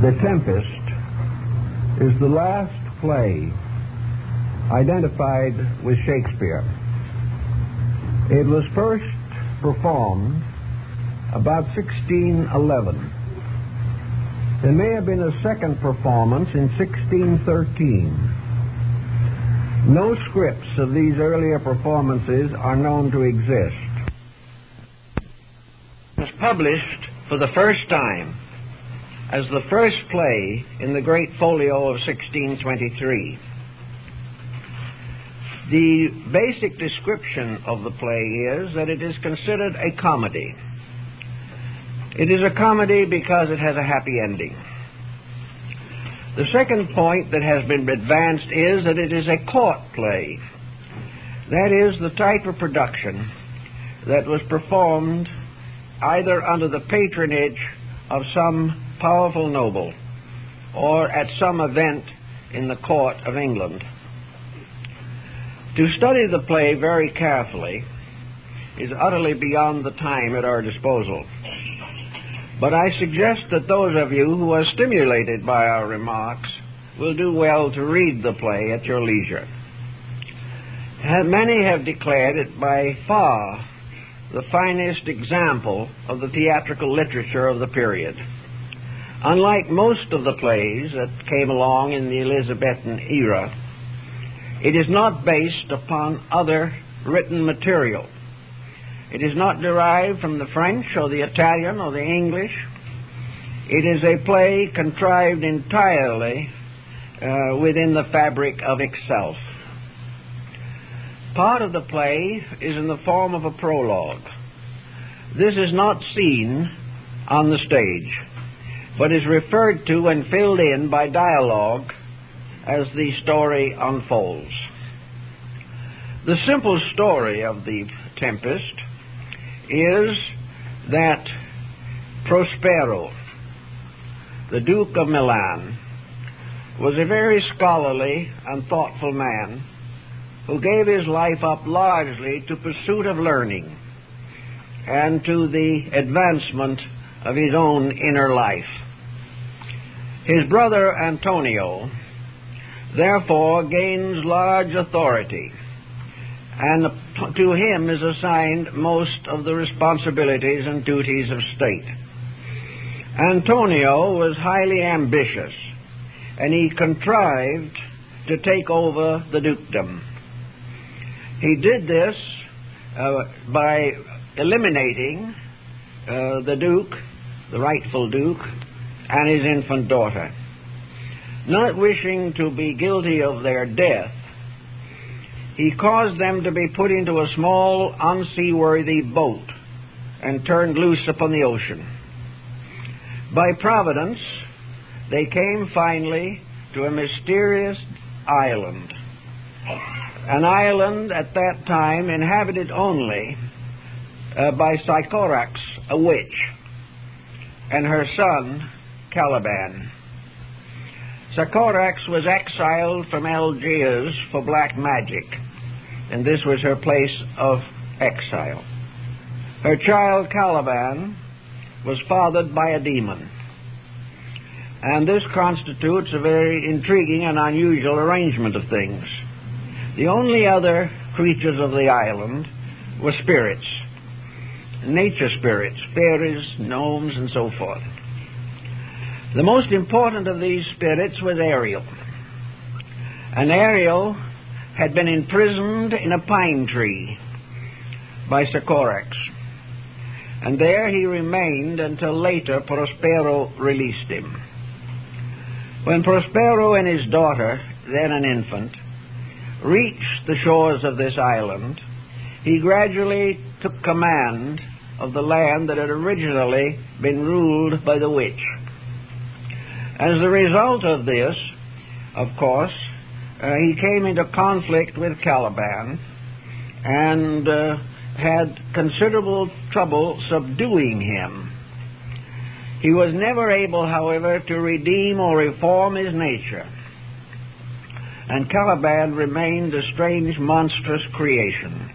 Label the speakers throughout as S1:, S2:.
S1: The Tempest is the last play identified with Shakespeare. It was first performed about 1611. There may have been a second performance in 1613. No scripts of these earlier performances are known to exist. It was published for the first time as the first play in the Great Folio of 1623. The basic description of the play is that it is considered a comedy. It is a comedy because it has a happy ending. The second point that has been advanced is that it is a court play. That is the type of production that was performed either under the patronage of some powerful noble or at some event in the court of England. To study the play very carefully is utterly beyond the time at our disposal. But I suggest that those of you who are stimulated by our remarks will do well to read the play at your leisure. Many have declared it by far the finest example of the theatrical literature of the period. Unlike most of the plays that came along in the Elizabethan era, it is not based upon other written material. It is not derived from the French or the Italian or the English. It is a play contrived entirely within the fabric of itself. Part of the play is in the form of a prologue. This is not seen on the stage, but is referred to and filled in by dialogue as the story unfolds. The simple story of the Tempest is that Prospero, the Duke of Milan, was a very scholarly and thoughtful man who gave his life up largely to pursuit of learning and to the advancement of his own inner life. His brother Antonio, therefore, gains large authority, and to him is assigned most of the responsibilities and duties of state. Antonio was highly ambitious, and he contrived to take over the dukedom. He did this by eliminating the duke, the rightful duke, and his infant daughter. Not wishing to be guilty of their death, he caused them to be put into a small, unseaworthy boat and turned loose upon the ocean. By providence, they came finally to a mysterious island, an island at that time inhabited only by Sycorax, a witch, and her son, Caliban. Sycorax was exiled from Algiers for black magic, and this was her place of exile. Her child, Caliban, was fathered by a demon, and this constitutes a very intriguing and unusual arrangement of things. The only other creatures of the island were spirits, nature spirits, fairies, gnomes, and so forth. The most important of these spirits was Ariel. And Ariel had been imprisoned in a pine tree by Sycorax. And there he remained until later Prospero released him. When Prospero and his daughter, then an infant, reached the shores of this island, he gradually took command of the land that had originally been ruled by the witch. As a result of this, of course, he came into conflict with Caliban and had considerable trouble subduing him. He was never able, however, to redeem or reform his nature, and Caliban remained a strange, monstrous creation.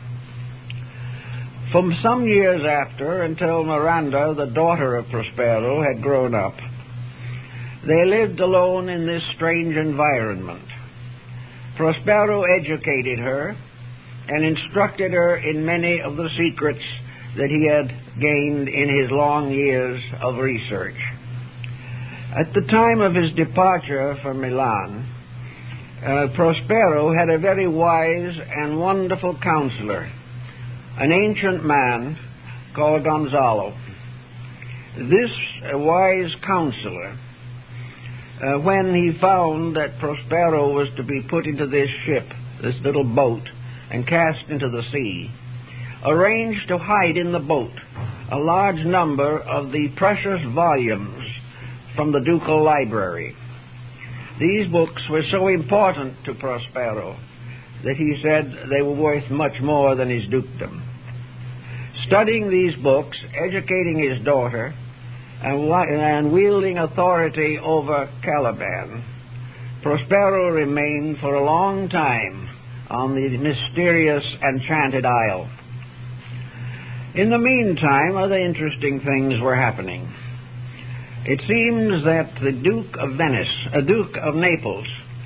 S1: From some years after, until Miranda, the daughter of Prospero, had grown up, They lived alone in this strange environment. Prospero educated her and instructed her in many of the secrets that he had gained in his long years of research. At the time of his departure from Milan, Prospero had a very wise and wonderful counselor, an ancient man called Gonzalo. This wise counselor, when he found that Prospero was to be put into this ship, this little boat, and cast into the sea, arranged to hide in the boat a large number of the precious volumes from the ducal library. These books were so important to Prospero that he said they were worth much more than his dukedom. Studying these books, educating his daughter, and wielding authority over Caliban, Prospero remained for a long time on the mysterious Enchanted Isle. In the meantime, other interesting things were happening. It seems that the Duke of Naples,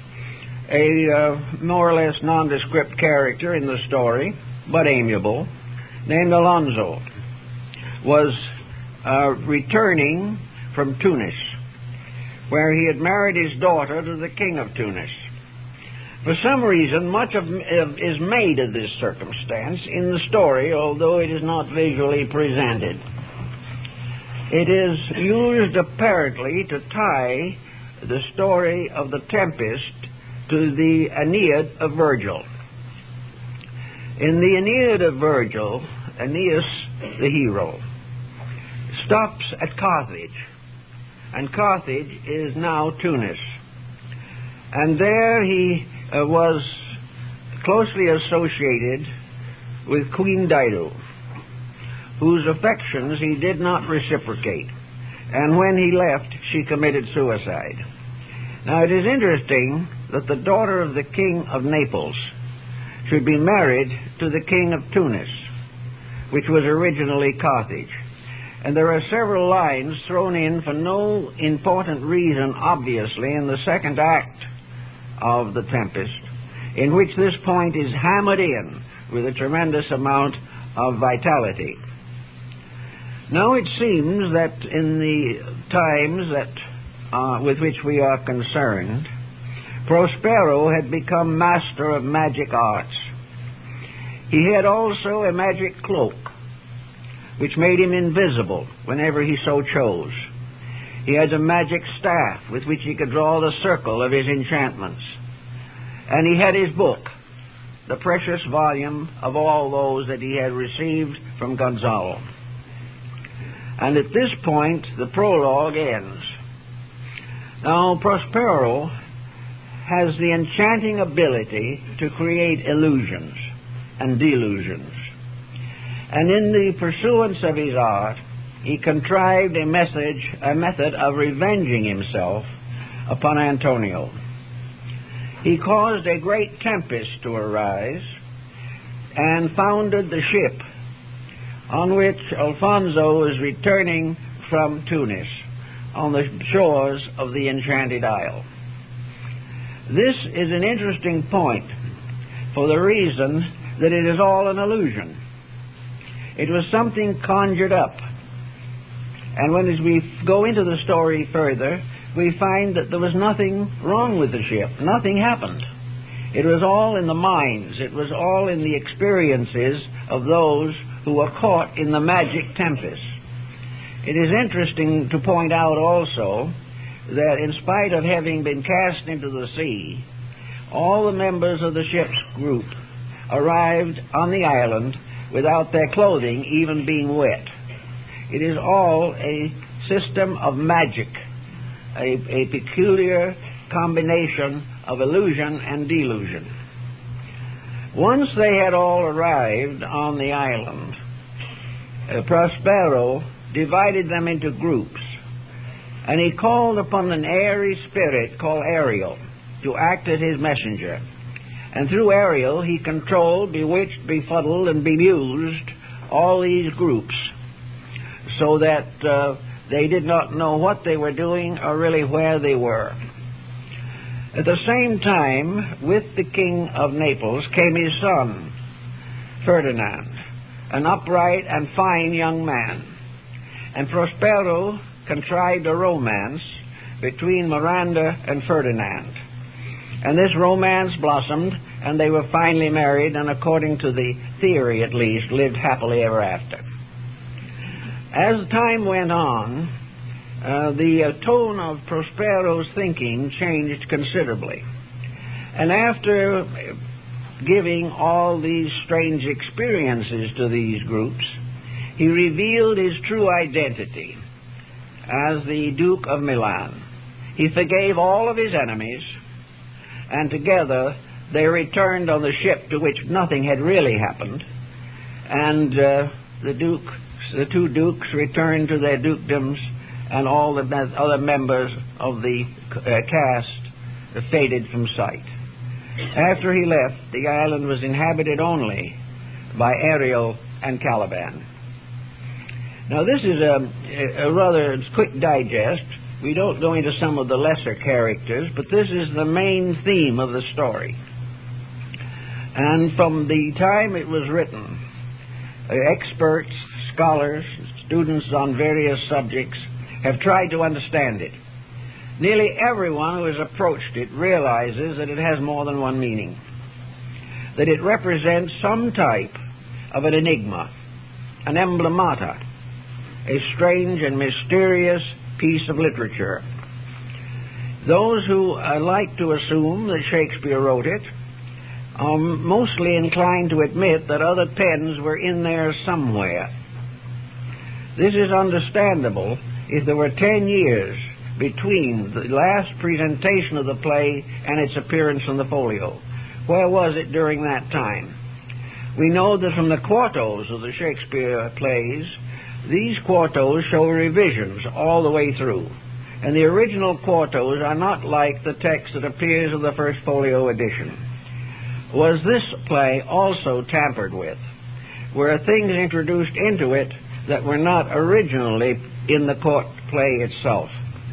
S1: a more or less nondescript character in the story, but amiable, named Alonso, was returning from Tunis, where he had married his daughter to the king of Tunis. For some reason, much is made of this circumstance in the story, although it is not visually presented. It is used apparently to tie the story of the Tempest to the Aeneid of Virgil. In the Aeneid of Virgil, Aeneas, the hero, stops at Carthage, and Carthage is now Tunis. And there he was closely associated with Queen Dido, whose affections he did not reciprocate. And when he left, she committed suicide. Now, it is interesting that the daughter of the king of Naples should be married to the king of Tunis, which was originally Carthage. And there are several lines thrown in for no important reason, obviously, in the second act of The Tempest, in which this point is hammered in with a tremendous amount of vitality. Now it seems that in the times with which we are concerned, Prospero had become master of magic arts. He had also a magic cloak, which made him invisible whenever he so chose. He had a magic staff with which he could draw the circle of his enchantments. And he had his book, the precious volume of all those that he had received from Gonzalo. And at this point, the prologue ends. Now, Prospero has the enchanting ability to create illusions and delusions. And in the pursuance of his art, he contrived a method of revenging himself upon Antonio. He caused a great tempest to arise and founded the ship on which Alfonso was returning from Tunis on the shores of the Enchanted Isle. This is an interesting point for the reason that it is all an illusion. It was something conjured up. And when as we go into the story further, we find that there was nothing wrong with the ship. Nothing happened. It was all in the minds. It was all in the experiences of those who were caught in the magic tempest. It is interesting to point out also that in spite of having been cast into the sea, all the members of the ship's group arrived on the island without their clothing even being wet. It is all a system of magic, a peculiar combination of illusion and delusion. Once they had all arrived on the island, Prospero divided them into groups, and he called upon an airy spirit called Ariel to act as his messenger. And through Ariel he controlled, bewitched, befuddled, and bemused all these groups, so that They did not know what they were doing or really where they were. At the same time, with the King of Naples came his son, Ferdinand, an upright and fine young man. And Prospero contrived a romance between Miranda and Ferdinand. And this romance blossomed, and they were finally married, and according to the theory at least, lived happily ever after. As time went on, the tone of Prospero's thinking changed considerably. And after giving all these strange experiences to these groups, he revealed his true identity as the Duke of Milan. He forgave all of his enemies, and together they returned on the ship to which nothing had really happened, and the two dukes returned to their dukedoms, and all the other members of the cast faded from sight. After he left, the island was inhabited only by Ariel and Caliban. Now, this is a rather quick digest. We don't go into some of the lesser characters, but this is the main theme of the story. And from the time it was written, experts, scholars, students on various subjects have tried to understand it. Nearly everyone who has approached it realizes that it has more than one meaning, that it represents some type of an enigma, an emblemata, a strange and mysterious piece of literature. Those who like to assume that Shakespeare wrote it are mostly inclined to admit that other pens were in there somewhere. This is understandable if there were 10 years between the last presentation of the play and its appearance in the folio. Where was it during that time? We know that from the quartos of the Shakespeare plays, these quartos show revisions all the way through. And the original quartos are not like the text that appears in the first folio edition. Was this play also tampered with? Were things introduced into it that were not originally in the court play itself?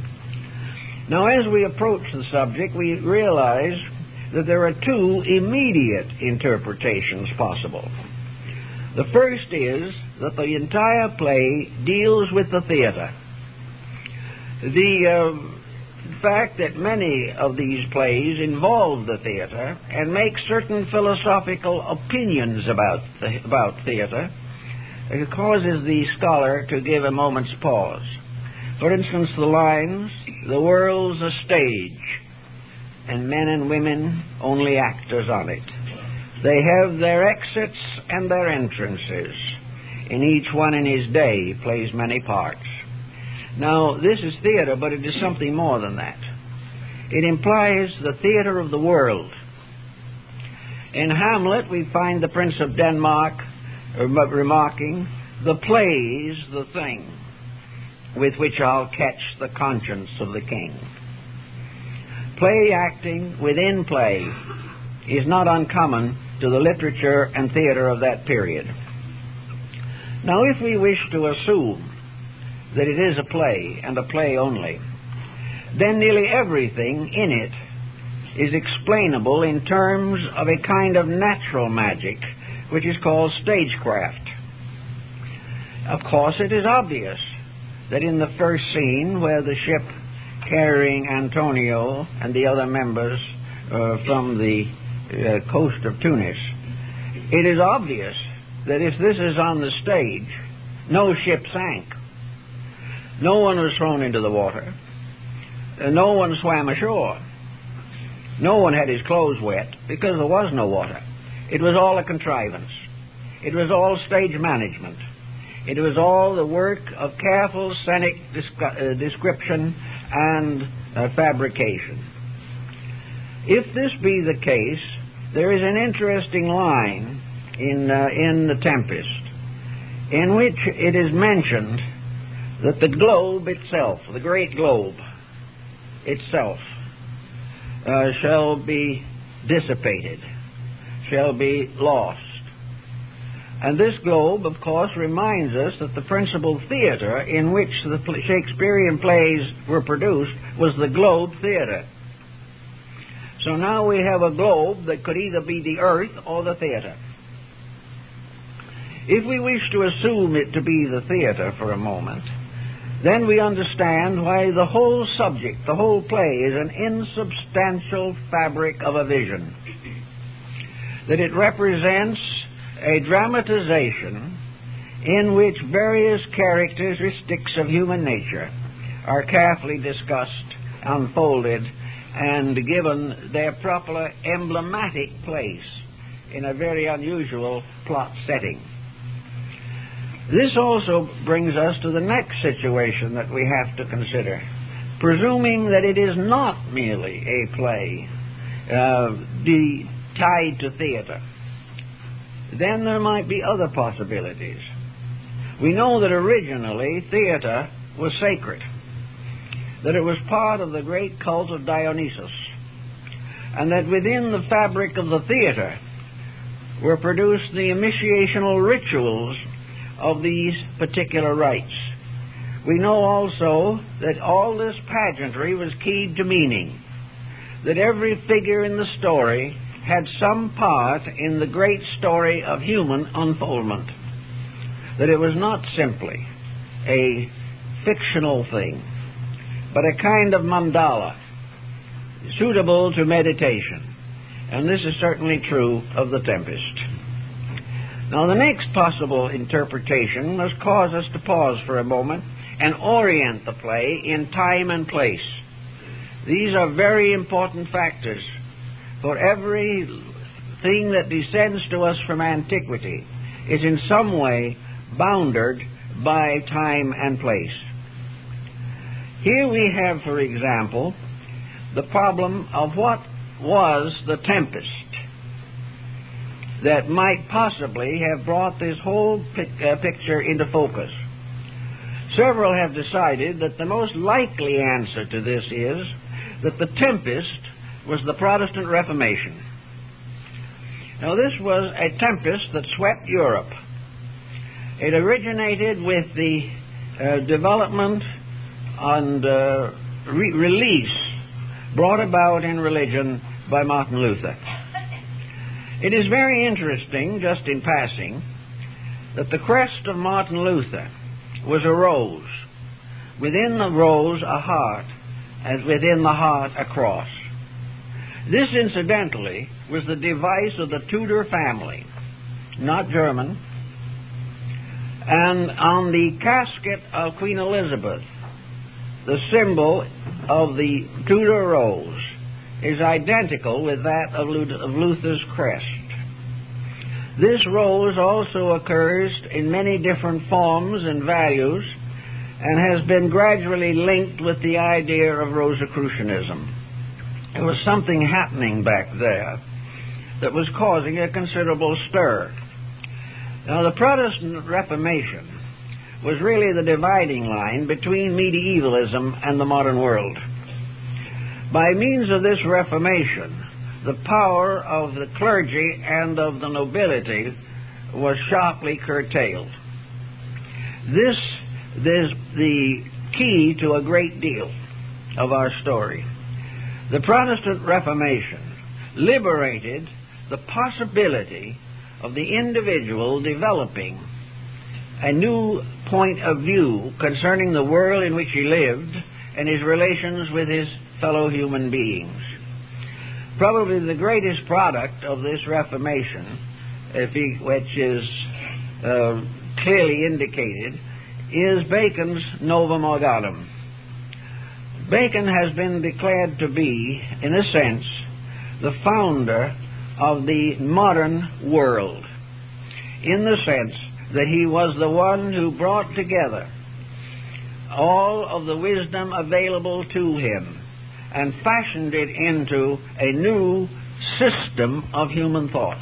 S1: Now, as we approach the subject, we realize that there are two immediate interpretations possible. The first is that the entire play deals with the theater. The fact that many of these plays involve the theater and make certain philosophical opinions about theater causes the scholar to give a moment's pause. For instance, the lines, "The world's a stage, and men and women only actors on it. They have their exits and their entrances, and each one in his day plays many parts." Now, this is theater, but it is something more than that. It implies the theater of the world. In Hamlet, we find the Prince of Denmark remarking, "The play's the thing with which I'll catch the conscience of the king." Play acting within play is not uncommon to the literature and theater of that period. Now, if we wish to assume that it is a play, and a play only, then nearly everything in it is explainable in terms of a kind of natural magic, which is called stagecraft. Of course, it is obvious that in the first scene, where the ship carrying Antonio and the other members from the coast of Tunis, it is obvious that if this is on the stage, no ship sank. No one was thrown into the water. No one swam ashore. No one had his clothes wet, because there was no water. It was all a contrivance. It was all stage management. It was all the work of careful scenic description and fabrication. If this be the case, there is an interesting line in The Tempest, in which it is mentioned that the globe itself, the great globe itself, shall be dissipated, shall be lost. And this globe, of course, reminds us that the principal theater in which the Shakespearean plays were produced was the Globe Theater. So now we have a globe that could either be the earth or the theater. If we wish to assume it to be the theater for a moment, then we understand why the whole subject, the whole play, is an insubstantial fabric of a vision. That it represents a dramatization in which various characteristics of human nature are carefully discussed, unfolded, and given their proper emblematic place in a very unusual plot setting. This also brings us to the next situation that we have to consider. Presuming that it is not merely a play tied to theater, then there might be other possibilities. We know that originally theater was sacred, that it was part of the great cult of Dionysus, and that within the fabric of the theater were produced the initiational rituals of these particular rites. We know also that all this pageantry was keyed to meaning, that every figure in the story had some part in the great story of human unfoldment, that it was not simply a fictional thing, but a kind of mandala suitable to meditation. And this is certainly true of The Tempest. Now, the next possible interpretation must cause us to pause for a moment and orient the play in time and place. These are very important factors, for every thing that descends to us from antiquity is in some way bounded by time and place. Here we have, for example, the problem of what was the tempest that might possibly have brought this whole picture into focus. Several have decided that the most likely answer to this is that the tempest was the Protestant Reformation. Now, this was a tempest that swept Europe. It originated with the development and release brought about in religion by Martin Luther. It is very interesting, just in passing, that the crest of Martin Luther was a rose. Within the rose, a heart, and within the heart, a cross. This, incidentally, was the device of the Tudor family, not German. And on the casket of Queen Elizabeth, the symbol of the Tudor rose is identical with that of Luther's crest. This rose also occurs in many different forms and values and has been gradually linked with the idea of Rosicrucianism. There was something happening back there that was causing a considerable stir. Now, the Protestant Reformation was really the dividing line between medievalism and the modern world. By means of this Reformation, the power of the clergy and of the nobility was sharply curtailed. This is the key to a great deal of our story. The Protestant Reformation liberated the possibility of the individual developing a new point of view concerning the world in which he lived and his relations with his fellow human beings. Probably the greatest product of this Reformation, which is clearly indicated, is Bacon's Novum Organum. Bacon has been declared to be, in a sense, the founder of the modern world, in the sense that he was the one who brought together all of the wisdom available to him and fashioned it into a new system of human thought.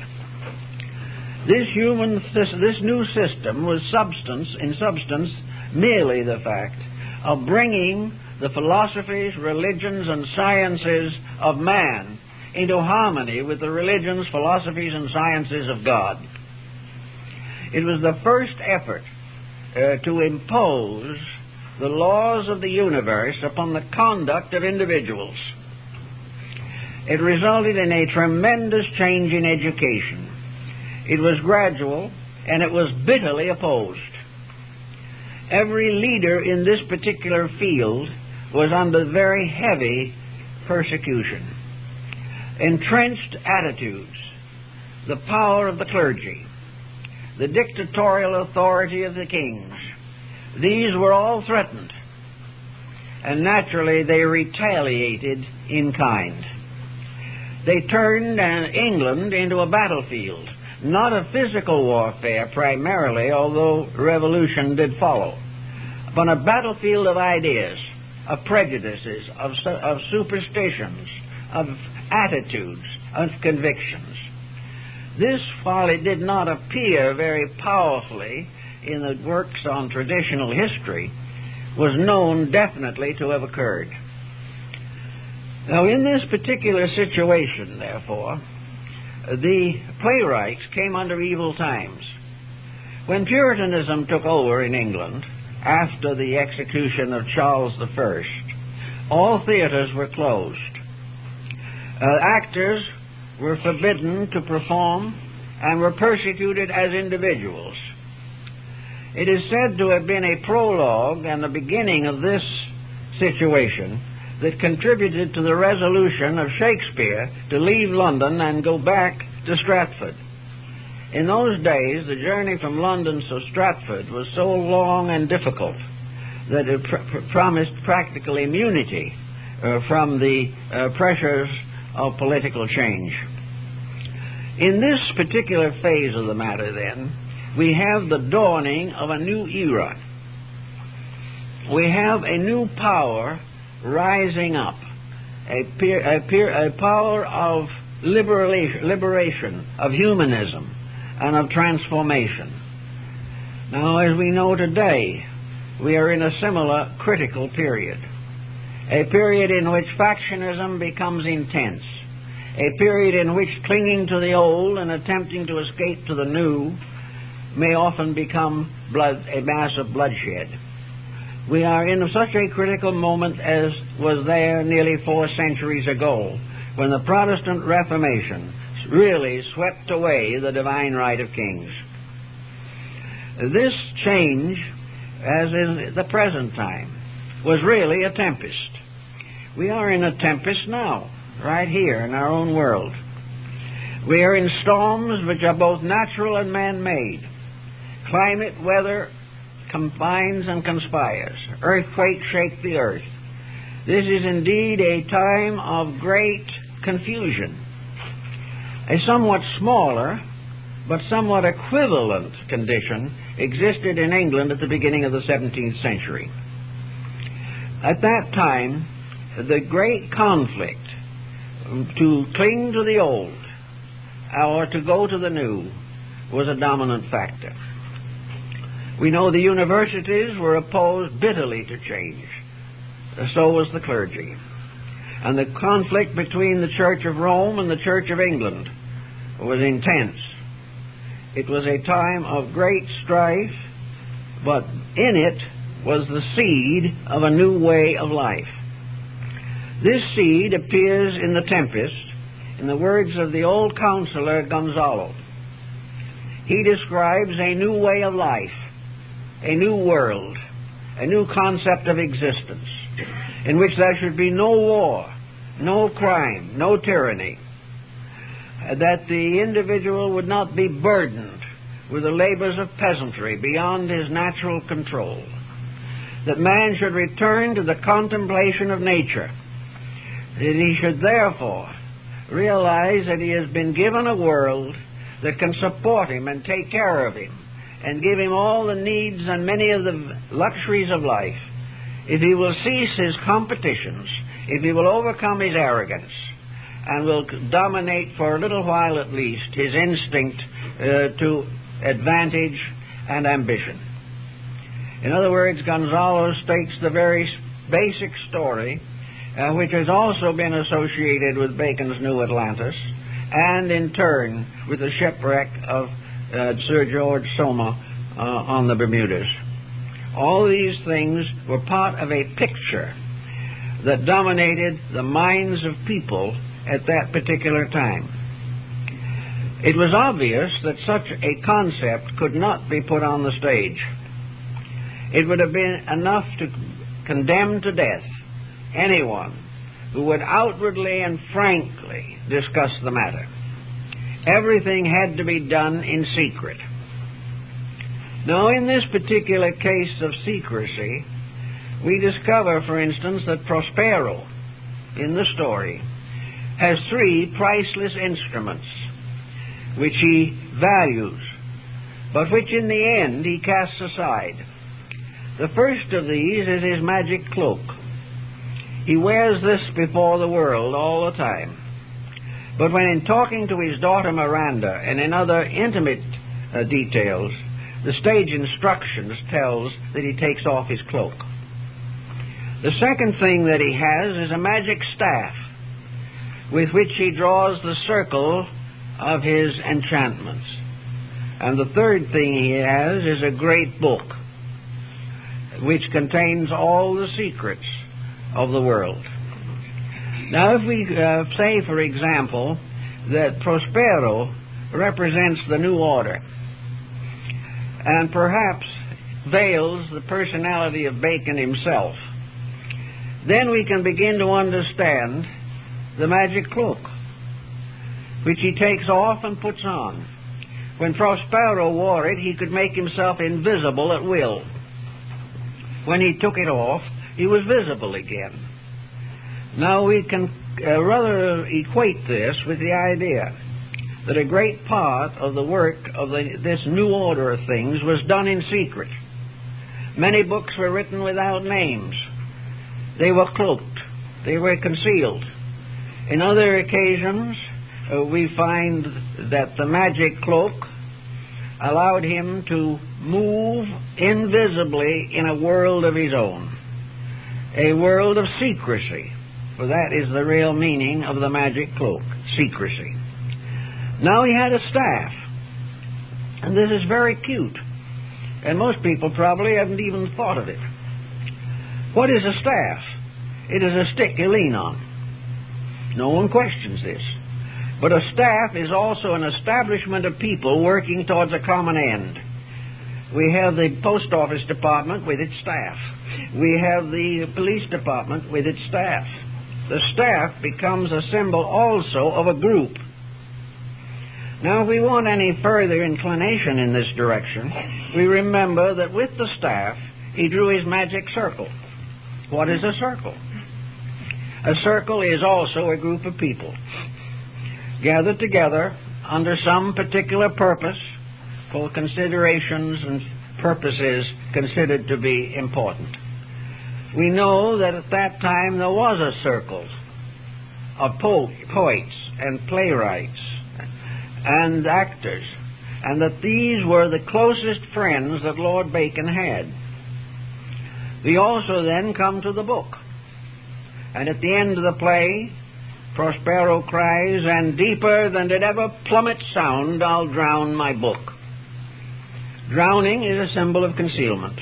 S1: This new system was in substance merely the fact of bringing the philosophies, religions, and sciences of man into harmony with the religions, philosophies, and sciences of God. It was the first effort to impose the laws of the universe upon the conduct of individuals. It resulted in a tremendous change in education. It was gradual, and it was bitterly opposed. Every leader in this particular field was under very heavy persecution. Entrenched attitudes, the power of the clergy, the dictatorial authority of the kings, these were all threatened, and naturally they retaliated in kind. They turned England into a battlefield, not of physical warfare primarily, although revolution did follow, but a battlefield of ideas, of prejudices, of superstitions, of attitudes, of convictions. This, while it did not appear very powerfully in the works on traditional history, was known definitely to have occurred. Now, in this particular situation, therefore, the playwrights came under evil times. When Puritanism took over in England, after the execution of Charles I, all theaters were closed. Actors were forbidden to perform and were persecuted as individuals. It is said to have been a prologue and the beginning of this situation that contributed to the resolution of Shakespeare to leave London and go back to Stratford. In those days, the journey from London to Stratford was so long and difficult that it promised practical immunity from the pressures of political change. In this particular phase of the matter, then, we have the dawning of a new era. We have a new power rising up, a power of liberation, of humanism, and of transformation. Now, as we know today, we are in a similar critical period, a period in which factionism becomes intense, a period in which clinging to the old and attempting to escape to the new may often become a mass of bloodshed. We are in such a critical moment as was there nearly 4 centuries ago, when the Protestant Reformation really swept away the divine right of kings. This change, as in the present time, was really a tempest. We are in a tempest now, right here in our own world. We are in storms which are both natural and man-made. Climate, weather combines and conspires. Earthquakes shake the earth. This is indeed a time of great confusion. A somewhat smaller, but somewhat equivalent condition existed in England at the beginning of the 17th century. At that time, the great conflict to cling to the old or to go to the new was a dominant factor. We know the universities were opposed bitterly to change. So was the clergy. And the conflict between the Church of Rome and the Church of England was intense. It was a time of great strife, but in it was the seed of a new way of life. This seed appears in the Tempest in the words of the old counselor Gonzalo. He describes a new way of life, a new world, a new concept of existence, in which there should be no war, no crime, no tyranny, that the individual would not be burdened with the labors of peasantry beyond his natural control, that man should return to the contemplation of nature, that he should therefore realize that he has been given a world that can support him and take care of him and give him all the needs and many of the luxuries of life, if he will cease his competitions, if he will overcome his arrogance, and will dominate for a little while at least his instinct to advantage and ambition. In other words, Gonzalo states the very basic story, which has also been associated with Bacon's New Atlantis, and in turn with the shipwreck of Sir George Soma on the Bermudas. All these things were part of a picture that dominated the minds of people at that particular time. It was obvious that such a concept could not be put on the stage. It would have been enough to condemn to death anyone who would outwardly and frankly discuss the matter. Everything had to be done in secret. Now, in this particular case of secrecy, we discover, for instance, that Prospero, in the story, has 3 priceless instruments which he values, but which in the end he casts aside. The first of these is his magic cloak. He wears this before the world all the time. But when in talking to his daughter Miranda and in other intimate details, the stage instructions tells that he takes off his cloak. The second thing that he has is a magic staff with which he draws the circle of his enchantments. And the third thing he has is a great book which contains all the secrets of the world. Now, if we say, for example, that Prospero represents the New Order and perhaps veils the personality of Bacon himself, then we can begin to understand the magic cloak, which he takes off and puts on. When Prospero wore it, he could make himself invisible at will. When he took it off, he was visible again. Now we can rather equate this with the idea that a great part of the work of this new order of things was done in secret. Many books were written without names. They were cloaked. They were concealed. In other occasions, we find that the magic cloak allowed him to move invisibly in a world of his own, a world of secrecy, for that is the real meaning of the magic cloak, secrecy. Now he had a staff, and this is very cute, and most people probably haven't even thought of it. What is a staff? It is a stick you lean on. No one questions this. But a staff is also an establishment of people working towards a common end. We have the post office department with its staff. We have the police department with its staff. The staff becomes a symbol also of a group. Now, if we want any further inclination in this direction, we remember that with the staff, he drew his magic circle. What is a circle? A circle is also a group of people gathered together under some particular purpose for considerations and purposes considered to be important. We know that at that time there was a circle of poets and playwrights and actors, and that these were the closest friends that Lord Bacon had. We also then come to the book, and at the end of the play, Prospero cries, "And deeper than did ever plummet sound, I'll drown my book." Drowning is a symbol of concealment,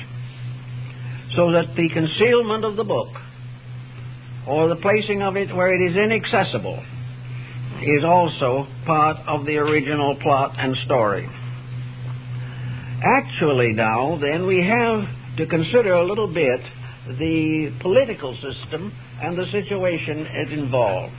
S1: so that the concealment of the book, or the placing of it where it is inaccessible, is also part of the original plot and story. Actually now, then, we have to consider a little bit the political system and the situation it involved.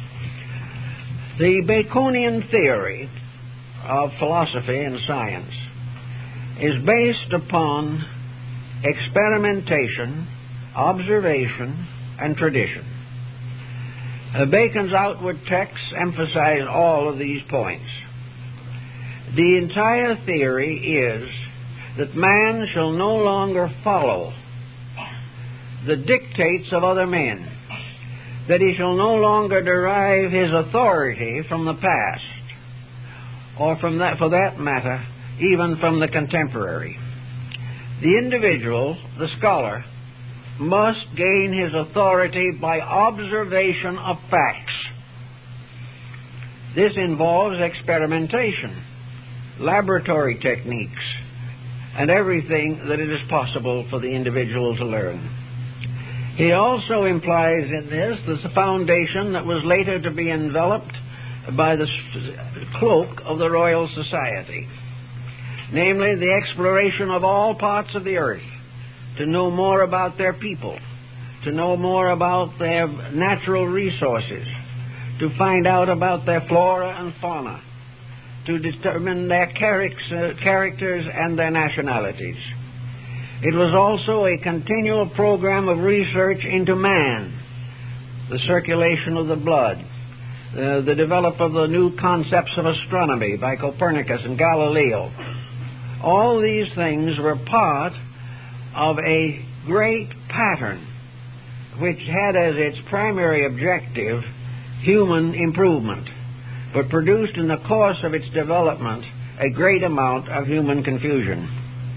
S1: The Baconian theory of philosophy and science is based upon experimentation, observation, and tradition. Bacon's outward texts emphasize all of these points. The entire theory is that man shall no longer follow the dictates of other men, that he shall no longer derive his authority from the past, or from that, for that matter, even from the contemporary. The individual, the scholar, must gain his authority by observation of facts. This involves experimentation. laboratory techniques, and everything that it is possible for the individual to learn. He also implies in this the foundation that was later to be enveloped by the cloak of the Royal Society, namely the exploration of all parts of the earth, to know more about their people, to know more about their natural resources, to find out about their flora and fauna, to determine their characters and their nationalities. It was also a continual program of research into man, the circulation of the blood, the development of the new concepts of astronomy by Copernicus and Galileo. All these things were part of a great pattern which had as its primary objective human improvement, but produced in the course of its development a great amount of human confusion.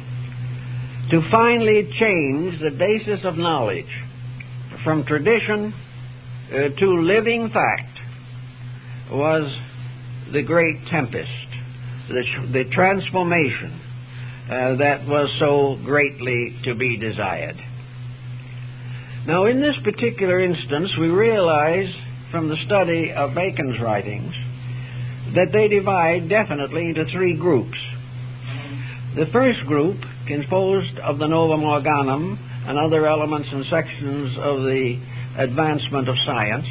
S1: To finally change the basis of knowledge from tradition to living fact was the great tempest, the transformation that was so greatly to be desired. Now, in this particular instance, we realize from the study of Bacon's writings that they divide definitely into three groups. The first group, composed of the Novum Organum and other elements and sections of the advancement of science,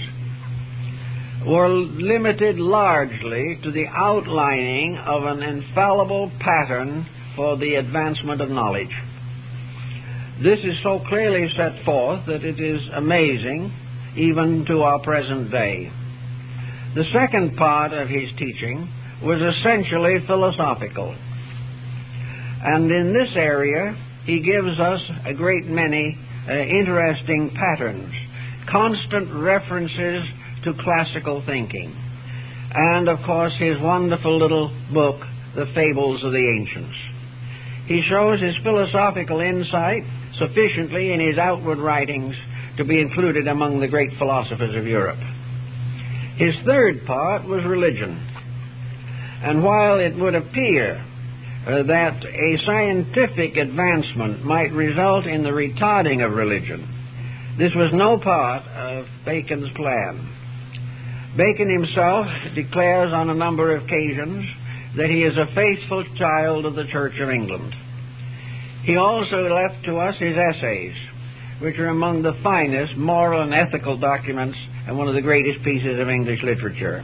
S1: were limited largely to the outlining of an infallible pattern for the advancement of knowledge. This is so clearly set forth that it is amazing even to our present day. The second part of his teaching was essentially philosophical. And in this area, he gives us a great many interesting patterns, constant references to classical thinking, and, of course, his wonderful little book, The Fables of the Ancients. He shows his philosophical insight sufficiently in his outward writings to be included among the great philosophers of Europe. His third part was religion. And while it would appear that a scientific advancement might result in the retarding of religion, this was no part of Bacon's plan. Bacon himself declares on a number of occasions that he is a faithful child of the Church of England. He also left to us his essays, which are among the finest moral and ethical documents and one of the greatest pieces of English literature.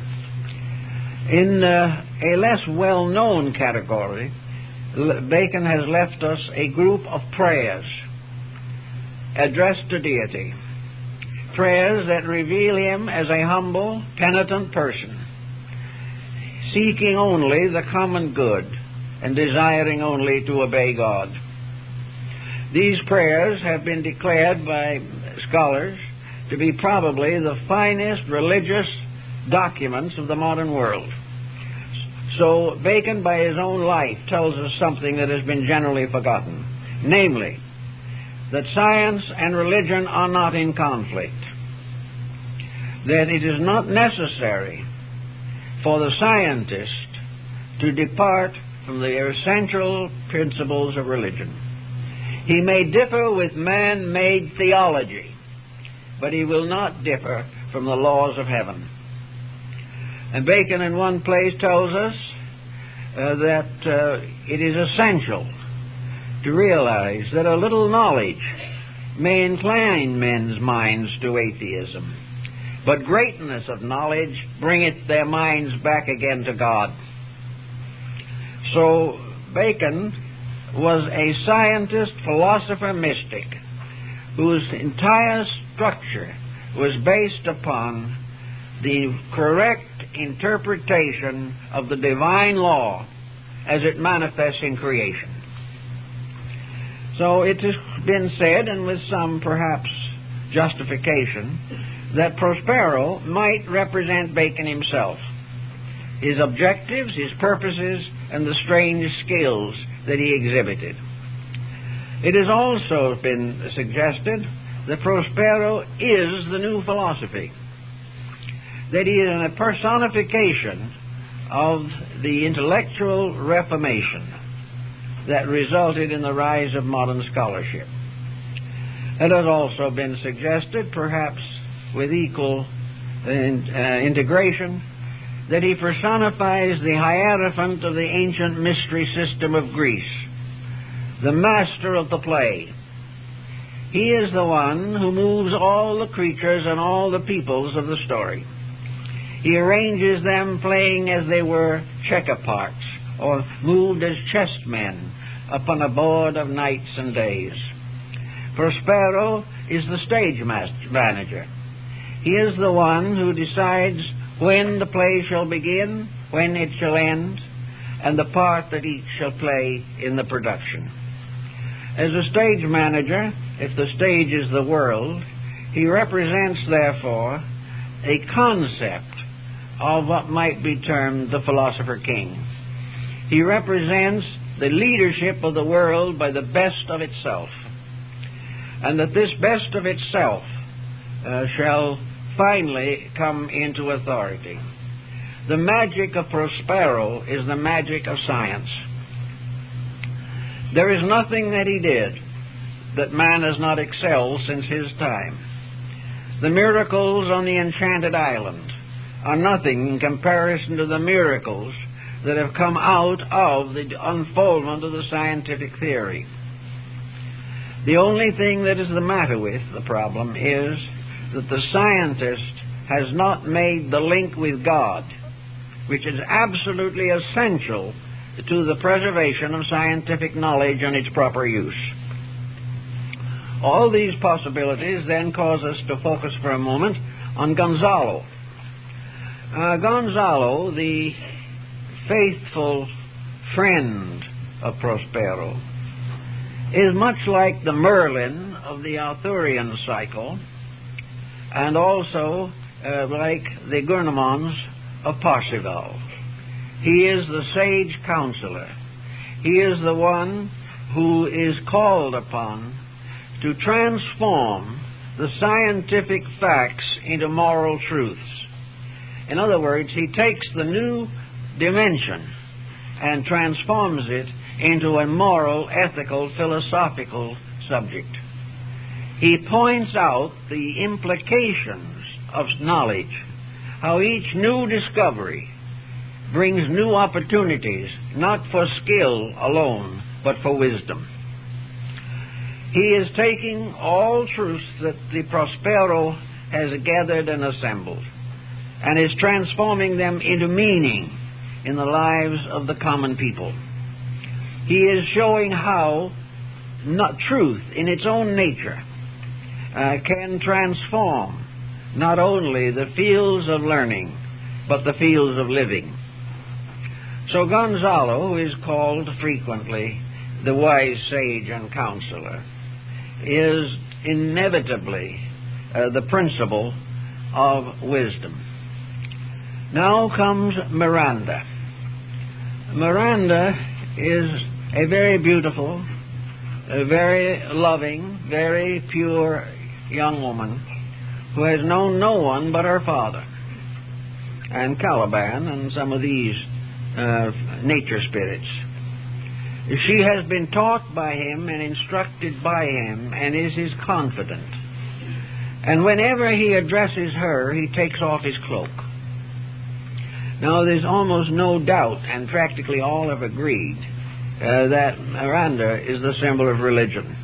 S1: In a less well-known category, Bacon has left us a group of prayers addressed to deity, prayers that reveal him as a humble, penitent person, seeking only the common good and desiring only to obey God. These prayers have been declared by scholars to be probably the finest religious documents of the modern world. So Bacon, by his own life, tells us something that has been generally forgotten, namely, that science and religion are not in conflict, that it is not necessary for the scientist to depart from the essential principles of religion. He may differ with man-made theology, but he will not differ from the laws of heaven. And Bacon in one place tells us that it is essential to realize that a little knowledge may incline men's minds to atheism, but greatness of knowledge bringeth their minds back again to God. So Bacon was a scientist, philosopher, mystic, whose entire structure was based upon the correct interpretation of the divine law as it manifests in creation. So it has been said, and with some perhaps justification, that Prospero might represent Bacon himself, his objectives, his purposes, and the strange skills that he exhibited. It has also been suggested that Prospero is the new philosophy, that he is a personification of the intellectual reformation that resulted in the rise of modern scholarship. It has also been suggested, perhaps with equal integration, that he personifies the hierophant of the ancient mystery system of Greece, the master of the play. He is the one who moves all the creatures and all the peoples of the story. He arranges them playing as they were checker parts, or moved as chessmen upon a board of nights and days. Prospero is the stage manager. He is the one who decides when the play shall begin, when it shall end, and the part that each shall play in the production. As a stage manager, if the stage is the world, he represents, therefore, a concept of what might be termed the philosopher king. He represents the leadership of the world by the best of itself, and that this best of itself shall finally come into authority. The magic of Prospero is the magic of science. There is nothing that he did that man has not excelled since his time. The miracles on the enchanted island are nothing in comparison to the miracles that have come out of the unfoldment of the scientific theory. The only thing that is the matter with the problem is that the scientist has not made the link with God, which is absolutely essential to the preservation of scientific knowledge and its proper use. All these possibilities then cause us to focus for a moment on Gonzalo. Gonzalo, the faithful friend of Prospero, is much like the Merlin of the Arthurian cycle, and also like the Gurnemanz of Parsifal. He is the sage counselor. He is the one who is called upon to transform the scientific facts into moral truths. In other words, he takes the new dimension and transforms it into a moral, ethical, philosophical subject. He points out the implications of knowledge, how each new discovery brings new opportunities, not for skill alone, but for wisdom. He is taking all truths that the Prospero has gathered and assembled, and is transforming them into meaning in the lives of the common people. He is showing how truth in its own nature can transform not only the fields of learning, but the fields of living. So Gonzalo, who is called frequently the wise sage and counselor, is inevitably the principle of wisdom. Now comes Miranda. Miranda is a very beautiful, a very loving, very pure young woman who has known no one but her father and Caliban and some of these nature spirits. She has been taught by him and instructed by him and is his confidant. And whenever he addresses her, he takes off his cloak. Now, there's almost no doubt, and practically all have agreed, that Miranda is the symbol of religion.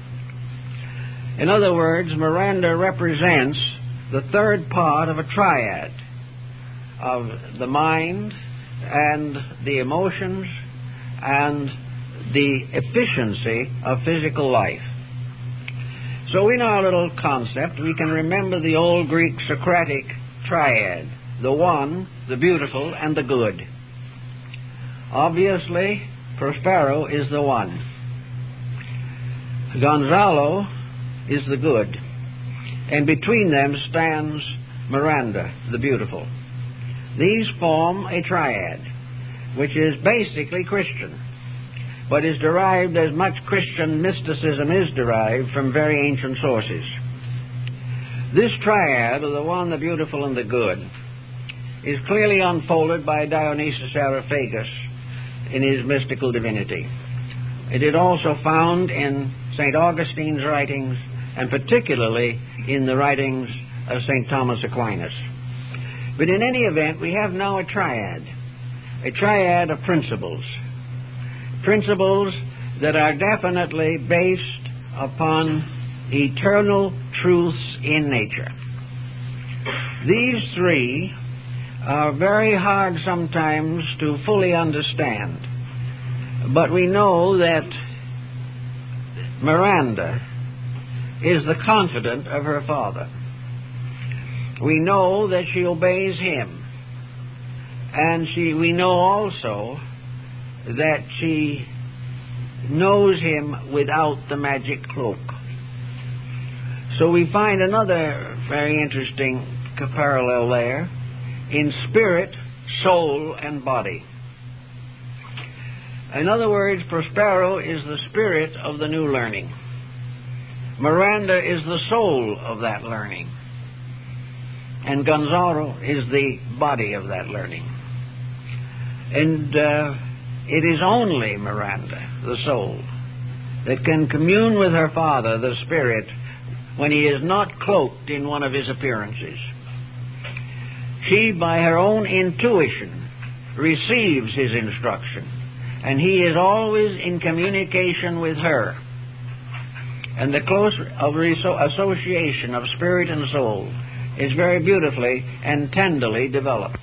S1: In other words, Miranda represents the third part of a triad of the mind and the emotions and the efficiency of physical life. So in our little concept, we can remember the old Greek Socratic triad: the one, the beautiful, and the good. Obviously, Prospero is the one. Gonzalo is the good. And between them stands Miranda, the beautiful. These form a triad, which is basically Christian, but is derived as much Christian mysticism is derived from very ancient sources. This triad of the one, the beautiful, and the good is clearly unfolded by Dionysius Areopagus in his mystical divinity. It is also found in St. Augustine's writings, and particularly in the writings of St. Thomas Aquinas. But in any event, we have now a triad of principles that are definitely based upon eternal truths in nature. These three are very hard sometimes to fully understand, but we know that Miranda is the confidant of her father. We know that she obeys him, and we know also that she knows him without the magic cloak. So we find another very interesting parallel there in spirit, soul, and body. In other words, Prospero is the spirit of the new learning. Miranda is the soul of that learning. And Gonzalo is the body of that learning. And it is only Miranda, the soul, that can commune with her father, the spirit, when he is not cloaked in one of his appearances. She, by her own intuition, receives his instruction, and he is always in communication with her. And the close association of spirit and soul is very beautifully and tenderly developed.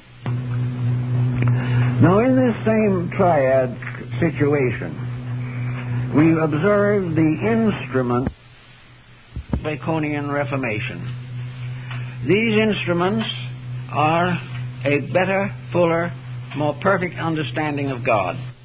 S1: Now, in this same triad situation, we observe the instruments of the Baconian Reformation. These instruments are a better, fuller, more perfect understanding of God.